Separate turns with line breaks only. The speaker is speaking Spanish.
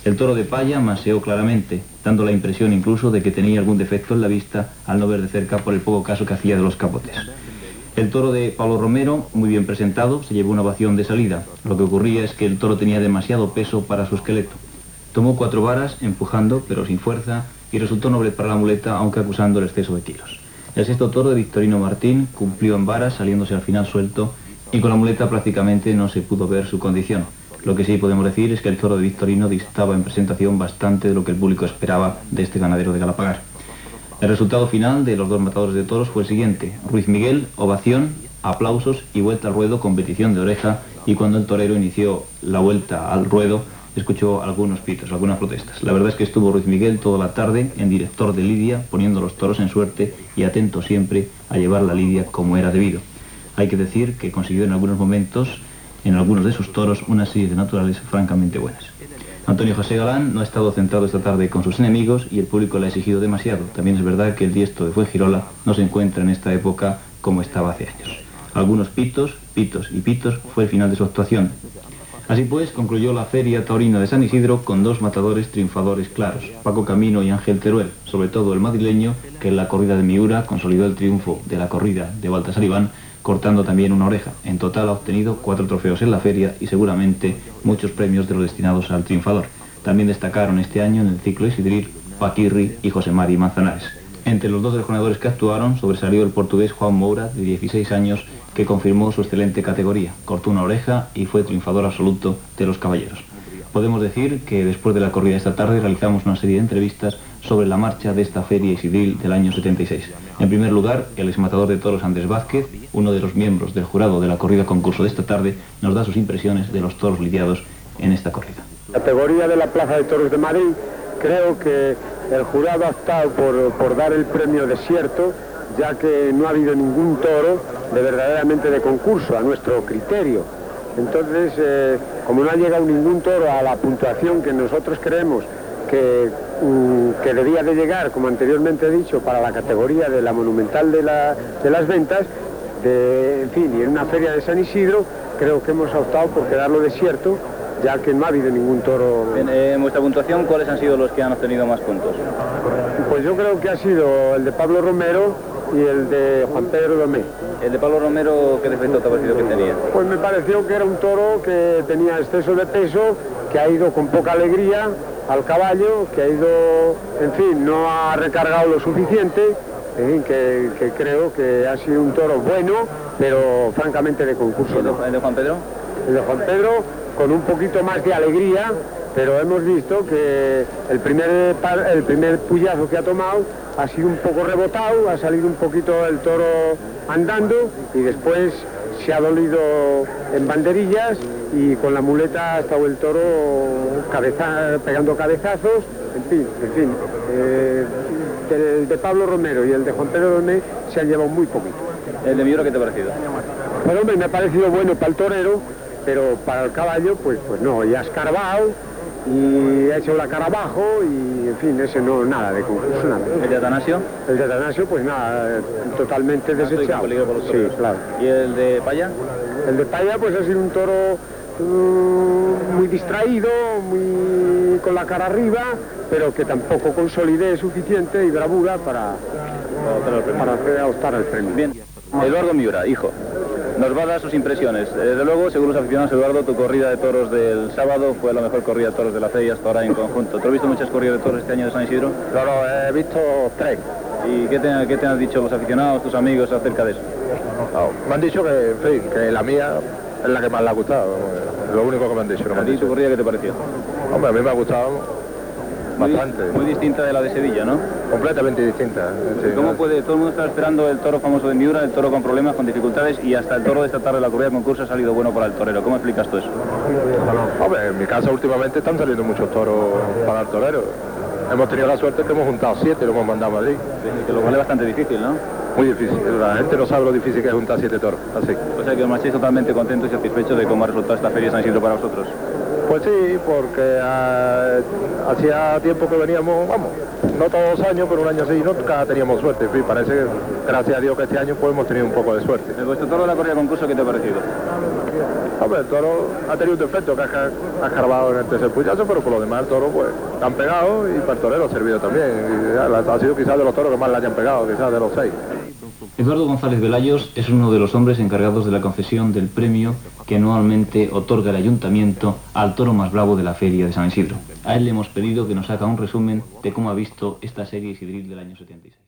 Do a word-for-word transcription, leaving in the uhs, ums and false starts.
El toro de Paya maseó claramente, dando la impresión incluso de que tenía algún defecto en la vista al no ver de cerca por el poco caso que hacía de los capotes. El toro de Pablo Romero, muy bien presentado, se llevó una ovación de salida. Lo que ocurría es que el toro tenía demasiado peso para su esqueleto. Tomó cuatro varas, empujando, pero sin fuerza, y resultó noble para la muleta, aunque acusando el exceso de kilos. El sexto toro de Victorino Martín cumplió en varas, saliéndose al final suelto, y con la muleta prácticamente no se pudo ver su condición. Lo que sí podemos decir es que el toro de Victorino distaba en presentación bastante de lo que el público esperaba de este ganadero de Galapagar. El resultado final de los dos matadores de toros fue el siguiente: Ruiz Miguel, ovación, aplausos y vuelta al ruedo con petición de oreja, y cuando el torero inició la vuelta al ruedo escuchó algunos pitos, algunas protestas. La verdad es que estuvo Ruiz Miguel toda la tarde en director de lidia, poniendo los toros en suerte y atento siempre a llevar la lidia como era debido. Hay que decir que consiguió en algunos momentos, en algunos de sus toros, una serie de naturales francamente buenas. Antonio José Galán no ha estado centrado esta tarde con sus enemigos y el público le ha exigido demasiado. También es verdad que el diestro de Fuengirola no se encuentra en esta época como estaba hace años. Algunos pitos, pitos y pitos fue el final de su actuación. Así pues, concluyó la Feria Taurina de San Isidro con dos matadores triunfadores claros, Paco Camino y Ángel Teruel, sobre todo el madrileño, que en la corrida de Miura consolidó el triunfo de la corrida de Baltasar Iván, cortando también una oreja. En total ha obtenido cuatro trofeos en la feria y seguramente muchos premios de los destinados al triunfador. También destacaron este año en el ciclo isidril Paquirri y José Mari Manzanares. Entre los dos de los ganadores que actuaron sobresalió el portugués Juan Moura, de dieciséis años, que confirmó su excelente categoría, cortó una oreja y fue triunfador absoluto de los caballeros. Podemos decir que después de la corrida de esta tarde realizamos una serie de entrevistas sobre la marcha de esta feria isidril del año setenta y seis. En primer lugar, el exmatador de toros Andrés Vázquez, uno de los miembros del jurado de la corrida concurso de esta tarde, nos da sus impresiones de los toros lidiados en esta corrida.
Categoría de la Plaza de Toros de Madrid, creo que el jurado ha optado por, por dar el premio desierto, ya que no ha habido ningún toro de verdaderamente de concurso, a nuestro criterio. Entonces, eh, como no ha llegado ningún toro a la puntuación que nosotros creemos que, um, que debía de llegar, como anteriormente he dicho, para la categoría de la monumental de, la, de las ventas, de, en fin, y en una feria de San Isidro, creo que hemos optado por quedarlo desierto, ya que no ha habido ningún toro.
En, en vuestra puntuación, ¿cuáles han sido los que han obtenido más puntos?
Pues yo creo que ha sido el de Pablo Romero y el de Juan Pedro Domé.
¿El de Pablo Romero qué defecto te ha parecido que tenía?
Pues me pareció que era un toro que tenía exceso de peso, que ha ido con poca alegría al caballo, que ha ido, en fin, no ha recargado lo suficiente, en fin, que, que creo que ha sido un toro bueno, pero francamente de concurso.
¿El de,
no.
el de Juan Pedro?
El de Juan Pedro con un poquito más de alegría, pero hemos visto que el primer, par, el primer puyazo que ha tomado ha sido un poco rebotado, ha salido un poquito el toro andando y después se ha dolido en banderillas y con la muleta ha estado el toro cabeza, pegando cabezazos, en fin, en fin. Eh, el de Pablo Romero y el de Juan Pedro Domé se han llevado muy poquito.
¿El de Miura qué te ha parecido?
Bueno, hombre, me ha parecido bueno para el torero, pero para el caballo, pues, pues no, ya ha escarbado y ha hecho la cara abajo y, en fin, ese no, nada de concurso, nada.
¿El de Atanasio?
El de Atanasio, pues nada, totalmente desechado. Sí, claro.
¿Y el de Paya?
El de Paya, pues ha sido un toro um, muy distraído, muy con la cara arriba, pero que tampoco con solidez suficiente y bravura para, para hacer optar al premio.
Bien. Eduardo Miura, hijo, nos va a dar sus impresiones. Desde luego, según los aficionados, Eduardo, tu corrida de toros del sábado fue la mejor corrida de toros de la feria hasta ahora en conjunto. ¿Te has visto muchas corridas de toros este año de San Isidro?
Claro, he visto tres.
¿Y qué te, qué te han dicho los aficionados, tus amigos acerca de eso?
No, me han dicho que, en fin, que la mía es la que más le ha gustado. Lo único que me han dicho. No me
¿A ti tu corrida qué te pareció?
Hombre, a mí me ha gustado bastante.
Muy, muy distinta de la de Sevilla, ¿no?
Completamente distinta. Sí,
¿Cómo
¿no?
puede? Todo el mundo está esperando el toro famoso de Miura, el toro con problemas, con dificultades, y hasta el toro de esta tarde de la corrida de concurso ha salido bueno para el torero. ¿Cómo explicas tú eso?
Hombre, en mi casa últimamente están saliendo muchos toros para el torero. Hemos tenido la suerte que hemos juntado siete y lo hemos mandado a Madrid.
Sí, que lo cual es bastante difícil, ¿no?
Muy difícil. La gente no sabe lo difícil que es juntar siete toros. Así.
O sea que os marcháis totalmente contentos y satisfechos de cómo ha resultado esta feria de San Isidro para vosotros.
Pues sí, porque uh, hacía tiempo que veníamos, vamos, no todos los años, pero un año así, nunca teníamos suerte. En fin, parece que, gracias a Dios, que este año pues hemos tenido un poco de suerte.
¿El vuestro toro de la corrida de concurso qué te ha parecido?
Hombre, el toro ha tenido un defecto que ha, ha escarbado en el tercer puyazo, pero por lo demás el toro pues le han pegado y para el torero ha servido también. Y ya, ha sido quizás de los toros que más le hayan pegado, quizás de los seis.
Eduardo González Velayos es uno de los hombres encargados de la concesión del premio que anualmente otorga el ayuntamiento al toro más bravo de la feria de San Isidro. A él le hemos pedido que nos haga un resumen de cómo ha visto esta serie Isidril del año setenta y seis.